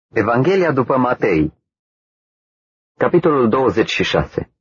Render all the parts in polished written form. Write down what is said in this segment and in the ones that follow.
Evanghelia după Matei, capitolul 26.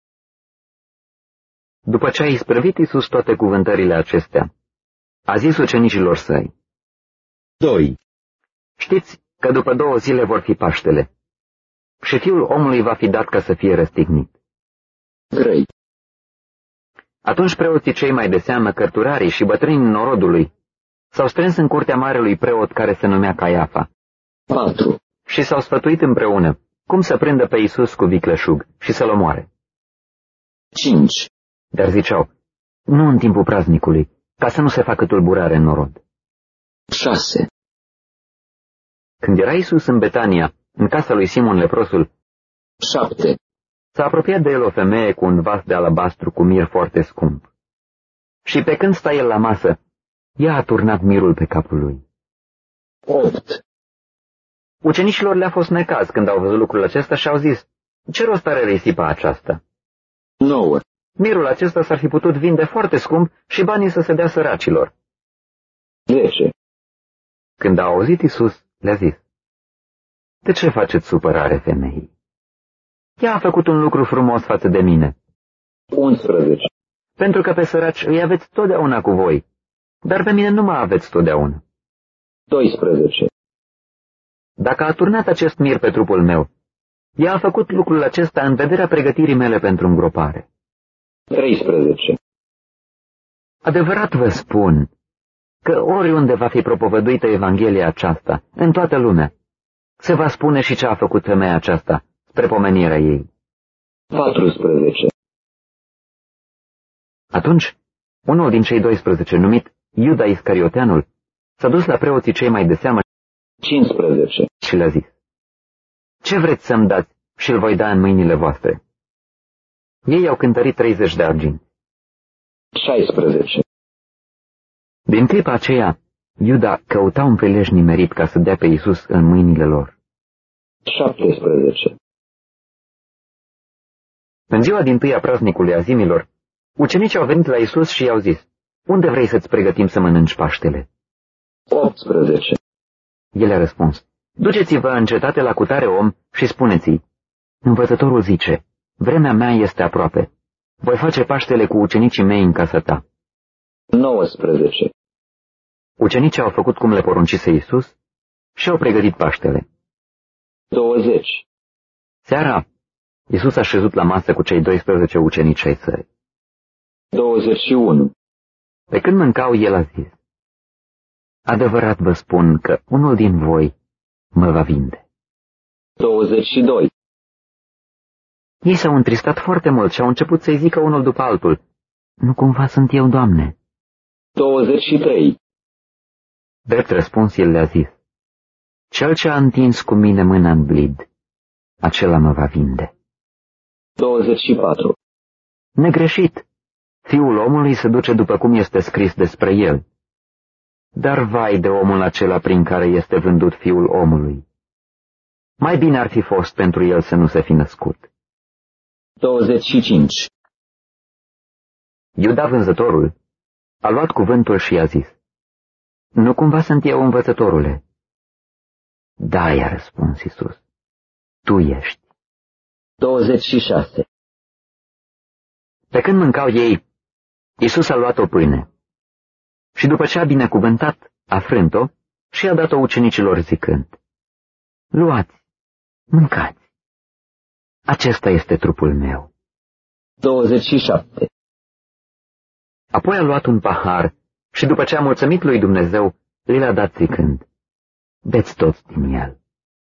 După ce a isprăvit Iisus toate cuvântările acestea, a zis ucenicilor săi: 2. Știți că după 2 zile vor fi Paștele și Fiul omului va fi dat ca să fie răstignit. 3. Atunci preoții cei mai de seamă, cărturarii și bătrânii norodului, s-au strâns în curtea marelui preot care se numea Caiafa 4. și s-au sfătuit împreună cum să prindă pe Iisus cu vicleșug și să-l omoare. 5. Dar ziceau: nu în timpul praznicului, ca să nu se facă tulburare în norod. 6. Când era Iisus în Betania, în casa lui Simon leprosul, 7. s-a apropiat de el o femeie cu un vas de alabastru cu mir foarte scump. Și pe când sta el la masă, ea a turnat mirul pe capul lui. 8. Ucenicilor le-a fost necaz când au văzut lucrul acesta și au zis: ce rost are risipa aceasta? 9. Mirul acesta s-ar fi putut vinde foarte scump și banii să se dea săracilor. 10. Când a auzit Iisus, le-a zis: de ce faceți supărare femeii? Ea a făcut un lucru frumos față de mine. 11. Pentru că pe săraci îi aveți totdeauna cu voi, dar pe mine nu mă aveți totdeauna. 12. Dacă a turnat acest mir pe trupul meu, ea a făcut lucrul acesta în vederea pregătirii mele pentru îngropare. 13. Adevărat vă spun că oriunde va fi propovăduită Evanghelia aceasta, în toată lumea, se va spune și ce a făcut femeia aceasta spre pomenirea ei. 14. Atunci, unul din cei 12, numit Iuda Iscarioteanul, s-a dus la preoții cei mai de seamă 15. și le-a zis: ce vreți să-mi dați și îl voi da în mâinile voastre? Ei au cântărit 30 de arginți. 16. Din clipa aceea, Iuda căuta un prilej nimerit ca să dea pe Iisus în mâinile lor. 17. În ziua dintâi a praznicului Azimilor, ucenicii au venit la Iisus și i-au zis: unde vrei să-ți pregătim să mănânci Paștele? 18. El a răspuns: duceți-vă în cetate la cutare om și spuneți-i: învățătorul zice, vremea mea este aproape. Voi face Paștele cu ucenicii mei în casa ta. 19. Ucenicii au făcut cum le poruncise Iisus și au pregătit Paștele. 20. Seara, Iisus a șezut la masă cu cei 12 ucenici ai săi. 21. Pe când mâncau, el a zis: adevărat vă spun că unul din voi mă va vinde. 22. Ei s-au întristat foarte mult și au început să-i zică unul după altul: nu cumva sunt eu, Doamne? 23. Drept răspuns, el le-a zis: cel ce a întins cu mine mâna în blid, acela mă va vinde. 24. Negreșit, Fiul omului se duce după cum este scris despre el. Dar vai de omul acela prin care este vândut Fiul omului. Mai bine ar fi fost pentru el să nu se fi născut. 25. Iuda vânzătorul a luat cuvântul și i-a zis: nu cumva sunt eu, învățătorule? Da, i-a răspuns Iisus, tu ești. 26. Pe când mâncau ei, Iisus a luat o pâine și după ce a binecuvântat, a frânt-o și a dat-o ucenicilor zicând: luați, mâncați, acesta este trupul meu. 27. Apoi a luat un pahar și după ce a mulțumit lui Dumnezeu, l-a dat zicând: beți toți din el.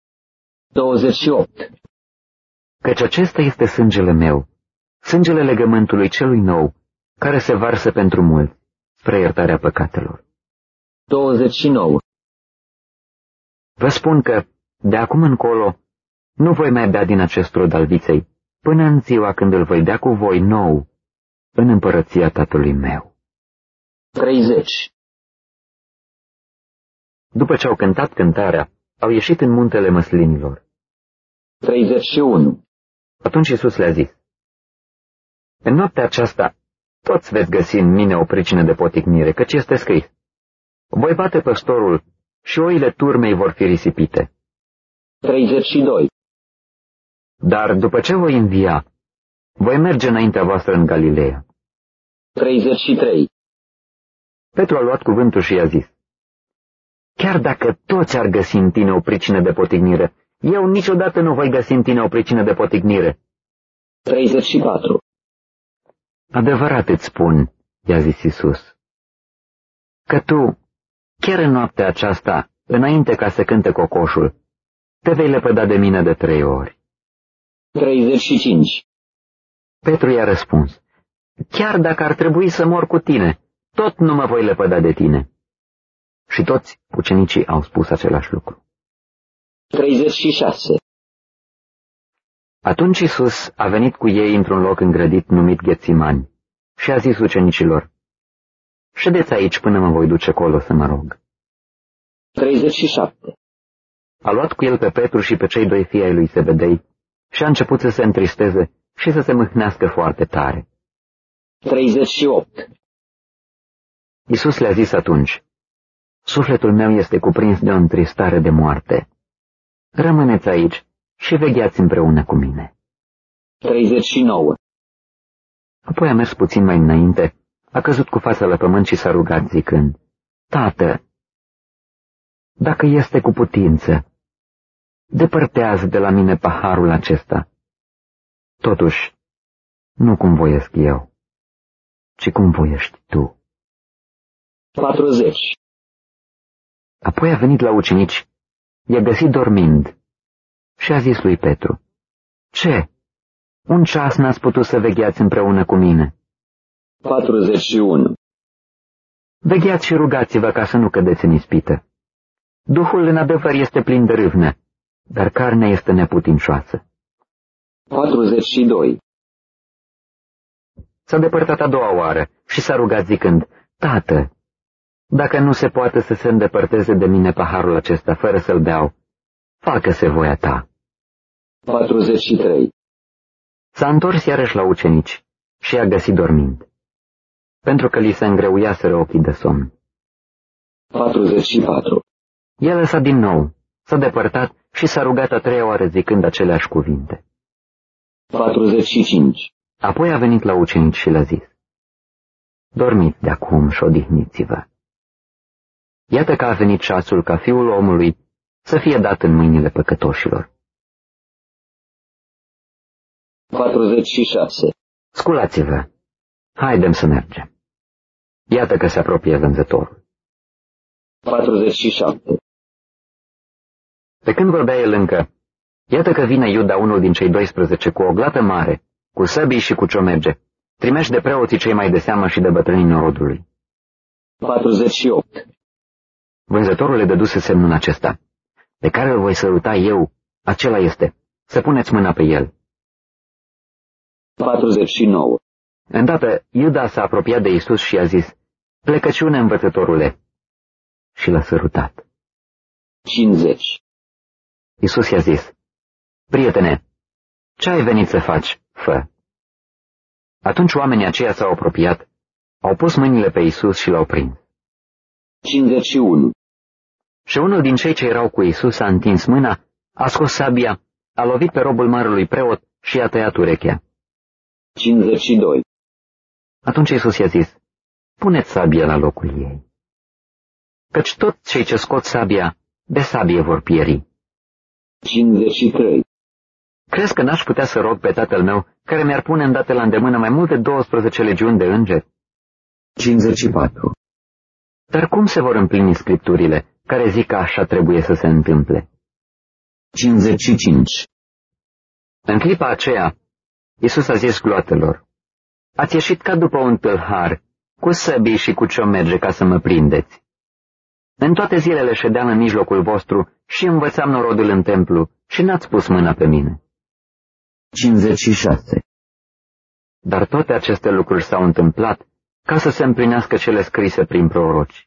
28. Căci acesta este sângele meu, sângele legământului celui nou, care se varsă pentru mulți, spre iertarea păcatelor. 29. Vă spun că, de acum încolo, nu voi mai bea din acest rod al viței, până în ziua când îl voi bea cu voi nou, în împărăția Tatălui meu. 30. După ce au cântat cântarea, au ieșit în muntele măslinilor. 31. Atunci Iisus le-a zis: în noaptea aceasta, toți veți găsi în mine o pricină de poticnire, căci este scris: voi bate păstorul și oile turmei vor fi risipite. 32. Dar după ce voi învia, voi merge înaintea voastră în Galileea. 33. Petru a luat cuvântul și i-a zis: chiar dacă toți ar găsi în tine o pricină de potignire, eu niciodată nu voi găsi în tine o pricină de potignire. 34. Adevărat îți spun, i-a zis Iisus, că tu, chiar în noaptea aceasta, înainte ca să cânte cocoșul, te vei lepăda de mine de 3 ori. 35. Petru i-a răspuns: chiar dacă ar trebui să mor cu tine, tot nu mă voi lepăda de tine. Și toți ucenicii au spus același lucru. 36. Atunci Iisus a venit cu ei într-un loc îngrădit numit Ghețimani și a zis ucenicilor: ședeți aici până mă voi duce acolo să mă rog. 37. A luat cu el pe Petru și pe cei 2 fii ai lui Zebedei și a început să se întristeze și să se mâhnească foarte tare. 38. Iisus le-a zis atunci: sufletul meu este cuprins de o întristare de moarte. Rămâneți aici și vegheați împreună cu mine. 39. Apoi a mers puțin mai înainte, a căzut cu fața la pământ și s-a rugat zicând: Tată, dacă este cu putință, depărtează de la mine paharul acesta. Totuși, nu cum voiesc eu, ci cum voiești tu. 40. Apoi a venit la ucenici, i-a găsit dormind și a zis lui Petru: ce? Un ceas n-ați putut să vegheați împreună cu mine? 41. Vegheați și rugați-vă ca să nu cădeți în ispită. Duhul în adevăr este plin de râvnă, dar carnea este neputincioasă. 42. S-a depărtat a doua oară și s-a rugat zicând: Tată, dacă nu se poate să se îndepărteze de mine paharul acesta fără să-l beau, facă-se voia ta. 43. S-a întors iarăși la ucenici și i-a găsit dormind, pentru că li se îngreuiaseră ochii de somn. 44. El a lăsat din nou, s-a depărtat și s-a rugat a 3-a oară zicând aceleași cuvinte. 45. Apoi a venit la ucenici și le-a zis: dormiți de acum și odihniți-vă. Iată că a venit ceasul ca Fiul omului să fie dat în mâinile păcătoșilor. 46. Sculați-vă, haidem să mergem. Iată că se apropie vânzătorul. 47. Pe când vorbea el încă, iată că vine Iuda, unul din cei 12, cu o glată mare, cu săbii și cu ciomerge, trimeși de preoții cei mai de seamă și de bătrânii norodului. 48. Vânzătorul le dăduse semnul acesta: pe care îl voi săruta eu, acela este, să puneți mâna pe el. 49. Îndată Iuda s-a apropiat de Iisus și a zis: plecăciune, învățătorule, și l-a sărutat. 50. Iisus i-a zis: prietene, ce ai venit să faci? Fă. Atunci oamenii aceia s-au apropiat, au pus mâinile pe Iisus și l-au prins. 51. Și unul din cei ce erau cu Iisus a întins mâna, a scos sabia, a lovit pe robul marelui preot și i-a tăiat urechea. 52. Atunci Iisus i-a zis: puneți sabia la locul ei, căci toți cei ce scot sabia, de sabie vor pieri. 53. Crezi că n-aș putea să rog pe Tatăl meu, care mi-ar pune îndată la îndemână mai multe 12 legiuni de îngeri? 54. Dar cum se vor împlini scripturile care zic că așa trebuie să se întâmple? 55. În clipa aceea, Iisus a zis gloatelor: ați ieșit ca după un tâlhar, cu săbii și cu ciomerge ca să mă prindeți. În toate zilele ședeam în mijlocul vostru și învățam norodul în templu și n-ați pus mâna pe mine. 56. Dar toate aceste lucruri s-au întâmplat ca să se împlinească cele scrise prin proroci.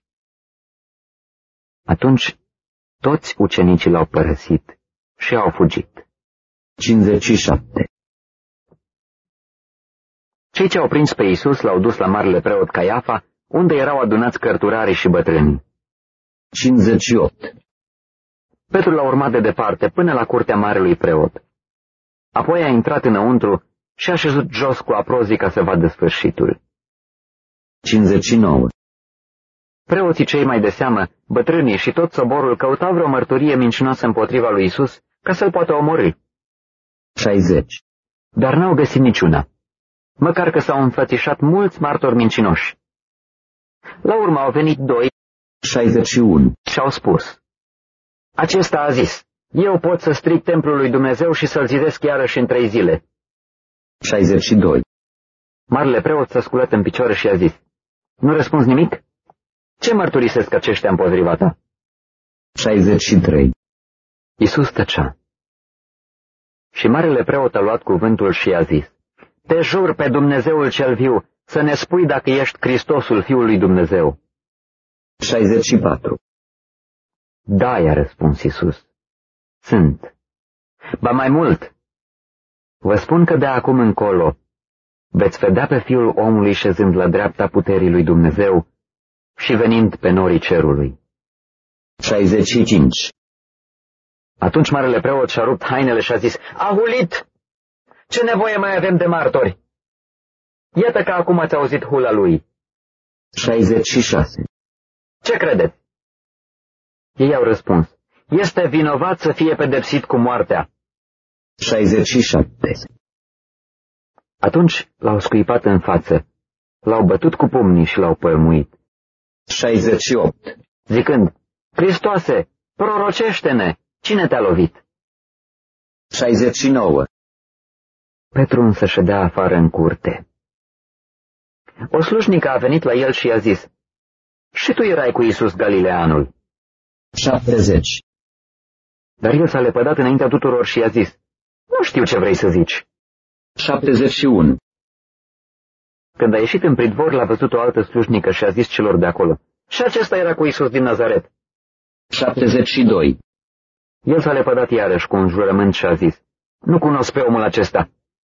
Atunci toți ucenicii l-au părăsit și au fugit. 57. Cei ce au prins pe Iisus l-au dus la marele preot Caiafa, unde erau adunați cărturarii și bătrânii. 58. Petru l-a urmat de departe până la curtea marelui preot. Apoi a intrat înăuntru și a șezut jos cu aprozii ca să vadă sfârșitul. 59. Preoții cei mai de seamă, bătrânii și tot soborul căutau vreo mărturie mincinoasă împotriva lui Isus ca să-l poată omorî. 60. Dar n-au găsit niciuna, măcar că s-au înfățișat mulți martori mincinoși. La urmă au venit 2, 61. și au spus: acesta a zis, eu pot să stric templul lui Dumnezeu și să-l zidesc iarăși în 3 zile. 62. Marele preot s-a sculat în picioare și a zis: nu răspunzi nimic? Ce mărturisesc aceștia împotriva ta? 63. Iisus tăcea. Și marele preot a luat cuvântul și i-a zis: te jur pe Dumnezeul cel viu să ne spui dacă ești Hristosul Fiul lui Dumnezeu. 64. Da, i-a răspuns Iisus, sunt. Ba mai mult, vă spun că de acum încolo veți vedea pe Fiul omului șezând la dreapta puterii lui Dumnezeu și venind pe norii cerului. 65. Atunci marele preot și-a rupt hainele și a zis: a hulit! Ce nevoie mai avem de martori? Iată că acum ați auzit hula lui. 66. Ce credeți? Ei au răspuns: este vinovat să fie pedepsit cu moartea. 67. Atunci l-au scuipat în față, l-au bătut cu pumnii și l-au pălmuit, 68. zicând: Hristoase, prorocește-ne, cine te-a lovit? 69. Petru însă ședea afară în curte. O slujnică a venit la el și i-a zis: și tu erai cu Iisus Galileanul. 70. Dar el s-a lepădat înaintea tuturor și i-a zis: nu știu ce vrei să zici. 71. Când a ieșit în pridvor, l-a văzut o altă slujnică și a zis celor de acolo: și acesta era cu Iisus din Nazaret. 72. El s-a lepădat iarăși cu un jurământ și a zis: nu cunosc pe omul acesta.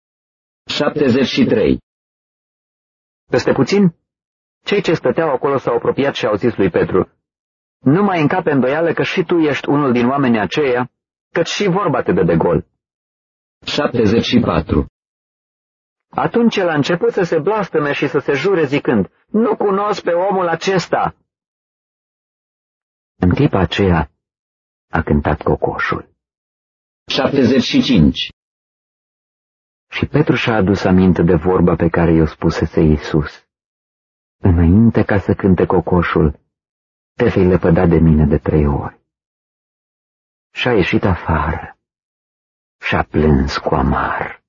73. Peste puțin, cei ce stăteau acolo s-au apropiat și au zis lui Petru: nu mai încape îndoială că și tu ești unul din oamenii aceia, căci și vorba te dă de gol. 74. Atunci el a început să se blastăme și să se jure zicând: nu cunosc pe omul acesta. În clipa aceea a cântat cocoșul. 75. Și Petru și-a adus aminte de vorba pe care i-o spusese Iisus: înainte ca să cânte cocoșul, te vei lepăda de mine de 3 ori. Și a ieșit afară și a plâns cu amar.